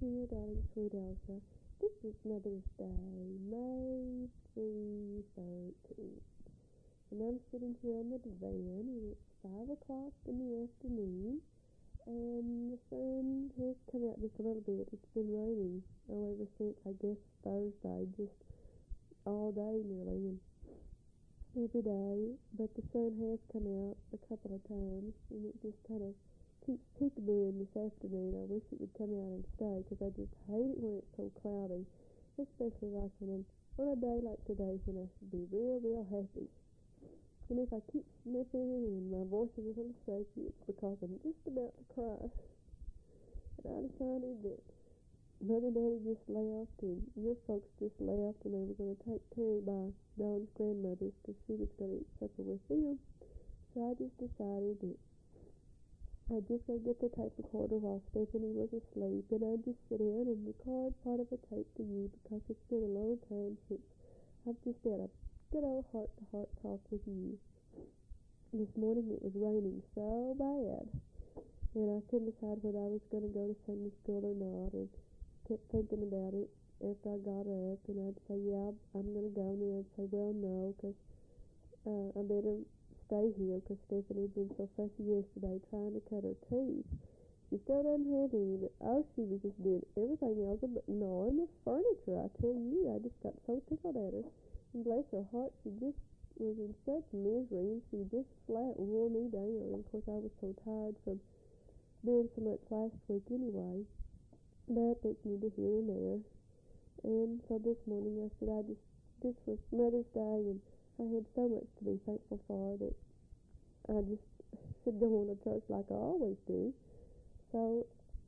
Dear darling sweet Elsa, this is Mother's Day, May the 13th. And I'm sitting here on the divan, and it's 5 o'clock in the afternoon, and the sun has come out just a little bit. It's been raining ever since, I guess, Thursday, just all day nearly, and every day. But the sun has come out a couple of times, and it just kind of keeps peekabooing this afternoon. I wish it would come out and stay, because I just hate it when it's so cloudy, especially like on a day like today when I should be real happy. And if I keep sniffing and my voice is a little shaky, it's because I'm just about to cry. And I decided that Mother and Daddy just left, and your folks just left, and they were going to take Terry by Dawn's grandmother's because she was going to eat supper with them. So I just decided that I'd just go get the tape recorder while Stephanie was asleep, and I'd just sit down and record part of a tape to you, because it's been a long time since I've just had a good old heart-to-heart talk with you. This morning it was raining so bad, and I couldn't decide whether I was going to go to Sunday school or not, and kept thinking about it after I got up, and I'd say, yeah, I'm going to go, and then I'd say, well, no, because I better stay here, because Stephanie had been so fussy yesterday trying to cut her teeth. She still doesn't have any, but she was just doing everything else but gnawing the furniture. I tell you, I just got so tickled at her. And bless her heart, she just was in such misery, and she just flat wore me down. And of course, I was so tired from doing so much last week anyway. But that's neither here nor there. And so this morning I said, this was Mother's Day, and I had so much to be thankful for that I just should go on to church like I always do. So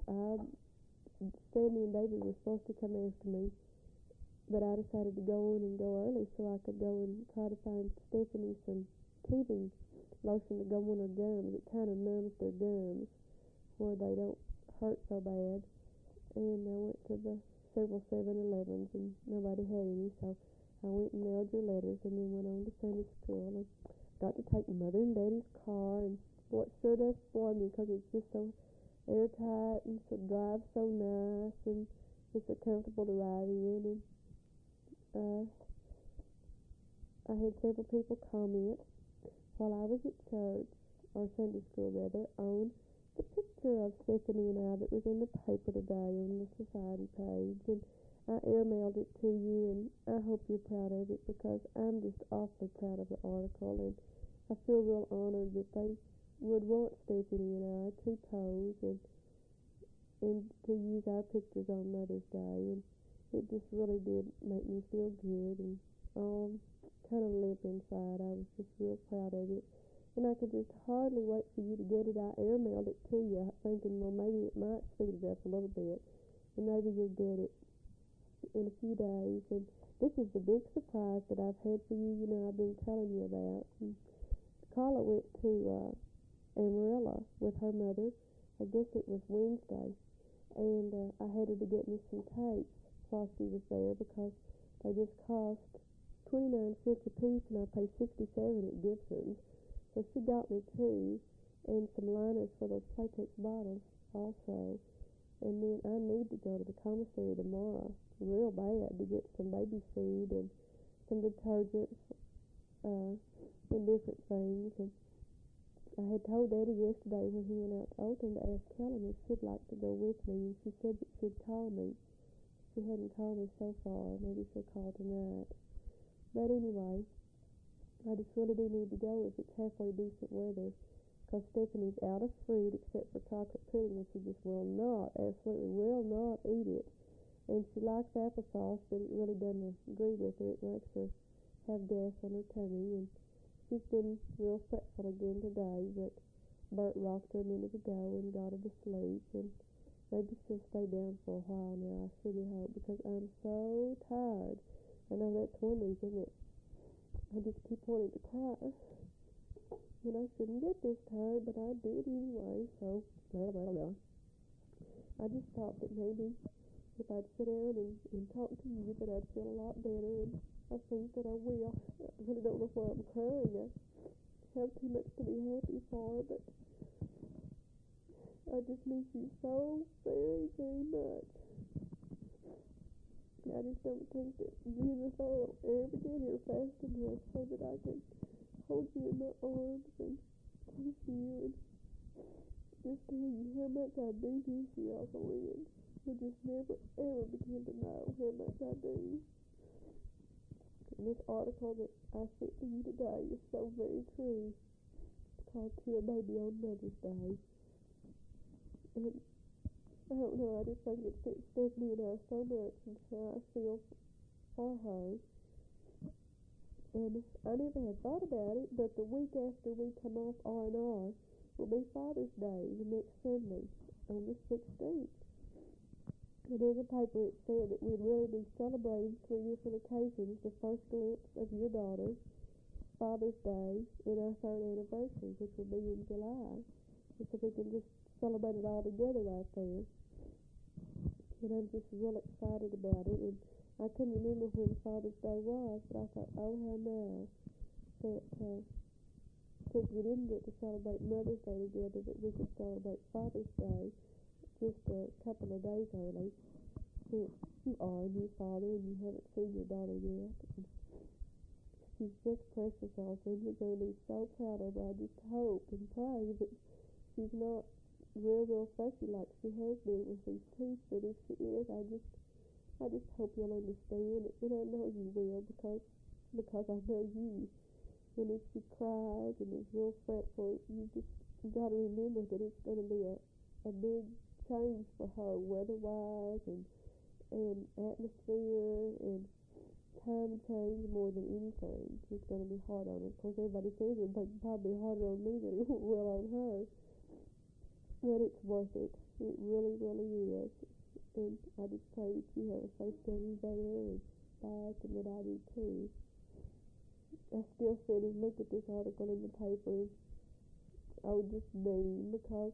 Sandy and David were supposed to come after me, but I decided to go on and go early so I could go and try to find Stephanie some teething lotion to go on her gums. It kind of numbs their gums where they don't hurt so bad. And I went to the several 7-Elevens, and nobody had any, so I went and mailed your letters, and then went on to Sunday school, and got to take Mother and Daddy's car, and boy, it sure does spoil me, because it's just so airtight, and so drives so nice, and it's so comfortable to ride in. And I had several people comment while I was at church, or Sunday school rather, on the picture of Stephanie and I that was in the paper today on the society page, and I airmailed it to you, and I hope you're proud of it, because I'm just awfully proud of the article, and I feel real honored that they would want Stephanie and I to pose and to use our pictures on Mother's Day, and it just really did make me feel good, and kind of limp inside. I was just real proud of it. And I could just hardly wait for you to get it. I airmailed it to you, thinking, well, maybe it might speed it up a little bit, and maybe you'll get it in a few days. And this is the big surprise that I've had for you, I've been telling you about. And Carla went to Amarillo with her mother. I guess it was Wednesday, and I had her to get me some tapes while she was there, because they just cost 29 cents a piece, and I paid 67 at Gibson's. So she got me 2, and some liners for those Playtex bottles also. And then I need to go to the commissary tomorrow real bad to get some baby food and some detergents and different things. And I had told Daddy yesterday when he went out to Olton to ask Helen if she'd like to go with me, and she said that she'd call me. She hadn't called me so far. Maybe she'll call tonight. But anyway, I just really do need to go if it's halfway decent weather, because Stephanie's out of fruit except for chocolate pudding, and she just absolutely will not eat it. And she likes applesauce, but it really doesn't agree with her. It makes her have gas on her tummy, and she's been real fretful again today, but Bert rocked her a minute ago and got her to sleep, and maybe she'll stay down for a while now, I really hope, because I'm so tired. I know that's one reason that I just keep wanting to cry. And I shouldn't get this tired, but I did anyway, so I just thought that maybe if I'd sit down and talk to you, that I'd feel a lot better, and I think that I will. I really don't know why I'm crying. I have too much to be happy for, but I just miss you so very, very much. I just don't think that Jesus will ever get here fast enough so that I can hold you in my arms and kiss you and just tell you how much I do miss you, Evelyn. You just never ever begin to know how much I do. And this article that I sent to you today is so very true. It's called Kill a Baby on Mother's Day. And I don't know, I just think it fits Stephanie and I so much and how I feel for her. And I never had thought about it, but the week after we come off R&R will be Father's Day, the next Sunday, on the 16th. And in the paper it said that we'd really be celebrating 3 different occasions: the first glimpse of your daughter, Father's Day, and our 3rd anniversary, which will be in July. And so we can just celebrate it all together right there. And I'm just real excited about it. And I couldn't remember when Father's Day was, but I thought, oh, how nice that since we didn't get to celebrate Mother's Day together, that we could celebrate Father's Day just a couple of days early. Since you are a new father and you haven't seen your daughter yet. And she's just precious, also, and you're going to be so proud of her. I just hope and pray that she's not real fussy like she has been with these teeth, but if she is, I just hope you'll understand it, and I know you will because I know you. And if she cries and is real fretful, you just got to remember that it's going to be a big change for her, weather-wise and atmosphere and time change more than anything. It's going to be hard on her. Of course, everybody says it, but probably harder on me than it will on her. But it's worth it. It really, really is. And I just pray that you have a safe journey there and back, and that I do too. I still sit and look at this article in the paper, and I would just beam because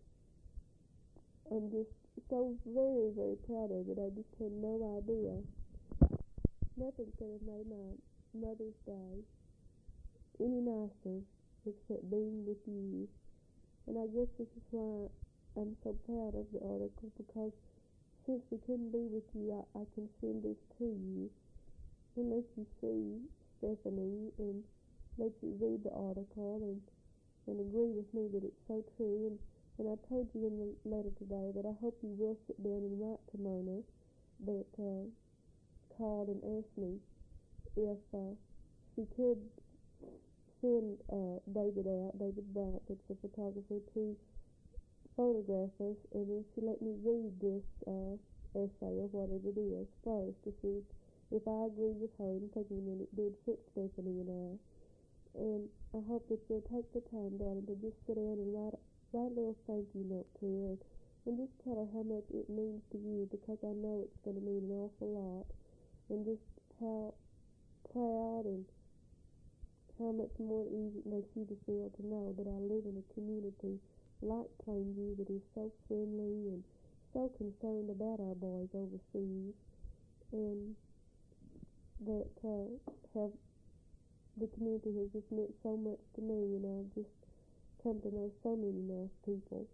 I'm just so very, very proud of it. I just had no idea. Nothing could have made my Mother's Day any nicer except being with you. And I guess this is why I'm so proud of the article, because since we couldn't be with you, I can send this to you and let you see Stephanie and let you read the article and agree with me that it's so true. And I told you in the letter today that I hope you will sit down and write to Myrna that called and asked me if she could send David Bryant, that's the photographer, to photograph us, and then she let me read this essay or whatever it is first to see if I agree with her and thinking that it did fit Stephanie and I. And I hope that you'll take the time, darling, to just sit down and write a little thank you note to her and just tell her how much it means to you, because I know it's going to mean an awful lot, and just how proud and how much more easy it makes you to feel to know that I live in a community like Plainview that is so friendly and so concerned about our boys overseas, and that have the community has just meant so much to me, and I've just come to know so many nice people.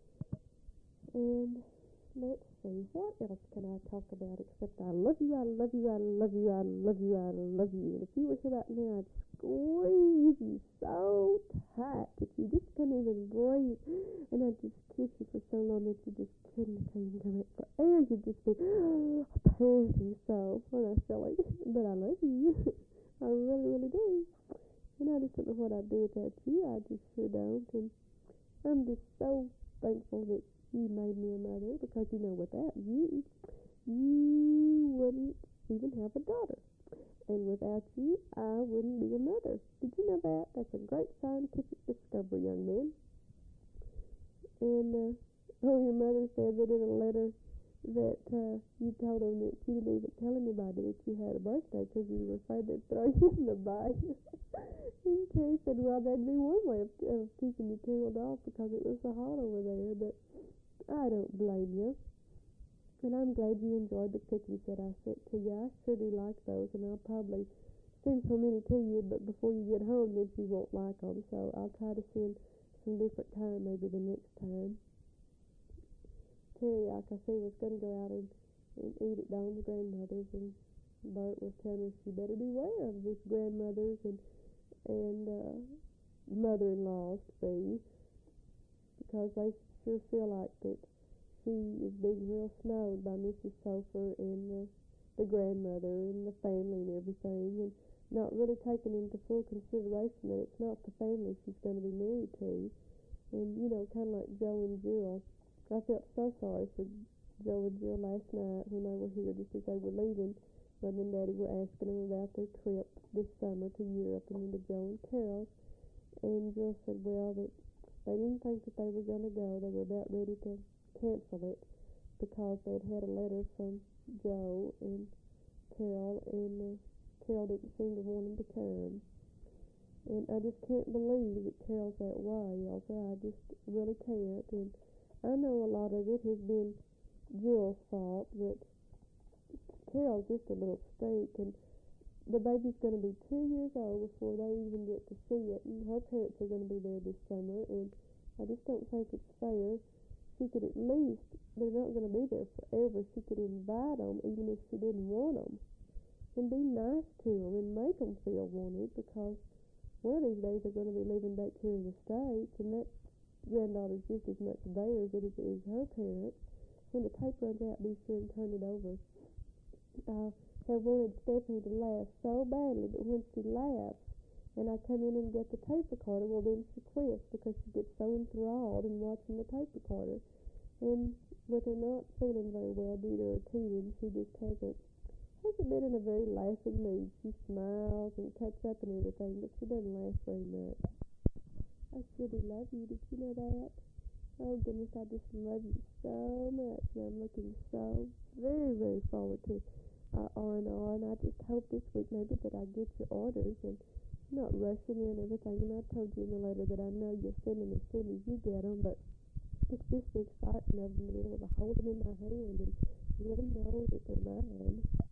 And let's see, what else can I talk about except I love you, I love you, I love you, I love you, I love you. And if you were here right now, I'd squeeze you so tight that you just couldn't even breathe. And I'd just kiss you for so long that you just couldn't even come up for air. You'd just be panting so. What a silly. But I love you. I really, really do. And I just don't know what I'd do without you. I just sure don't. And I'm just so thankful that you made me a mother, because you know, without you wouldn't even have a daughter. And without you, I wouldn't be a mother. Did you know that? That's a great scientific discovery, young man. And your mother said that in a letter that you told them that you didn't even tell anybody that you had a birthday because you were afraid they'd throw you in the bay. And Terry said, well, that'd be one way of keeping you cooled off because it was so hot over there. But I don't blame you. And I'm glad you enjoyed the cookies that I sent to you. I sure do like those, and I'll probably send so many to you, but before you get home, then you won't like them. So I'll try to send some different time, maybe the next time. Terry, like I said, was going to go out and and eat at Dawn's grandmother's, and Bert was telling her she better beware of this grandmother's and mother-in-laws to be, because they sure feel like that she is being real snowed by Mrs. Sofer and the grandmother and the family and everything, and not really taking into full consideration that it's not the family she's going to be married to. And, kind of like Joe and Jill. I felt so sorry for Joe and Jill last night when they were here just as they were leaving. Mother and Daddy were asking them about their trip this summer to Europe and into Joe and Carol's. And Jill said, well, that they didn't think that they were going to go. They were about ready to cancel it because they'd had a letter from Joe and Carol, and Carol didn't seem to want them to come. And I just can't believe that Carol's that way, Elsa. I just really can't. And I know a lot of it has been Jill's fault, but Carol's just a little stink, and the baby's going to be 2 years old before they even get to see it, and her parents are going to be there this summer, and I just don't think it's fair. She could at least, they're not going to be there forever, she could invite them even if she didn't want them, and be nice to them and make them feel wanted, because one of these days they're going to be living back here in the States, and that granddaughter's just as much theirs as it is her parents. When the tape runs out, be sure and turn it over. I have wanted Stephanie to laugh so badly, but when she laughs and I come in and get the tape recorder, well, then she quits because she gets so enthralled in watching the tape recorder. And with her not feeling very well due to her teething, she just hasn't been in a very laughing mood. She smiles and cuts up and everything, but she doesn't laugh very much. I really love you. Did you know that? Oh goodness, I just love you so much, and I'm looking so very, very forward to R&R, and I just hope this week maybe that I get your orders and not rushing in and everything. And I told you in the letter that I know you'll send them as soon as you get them, but it's just the excitement of them to be able to hold them in my hand and really know that they're mine.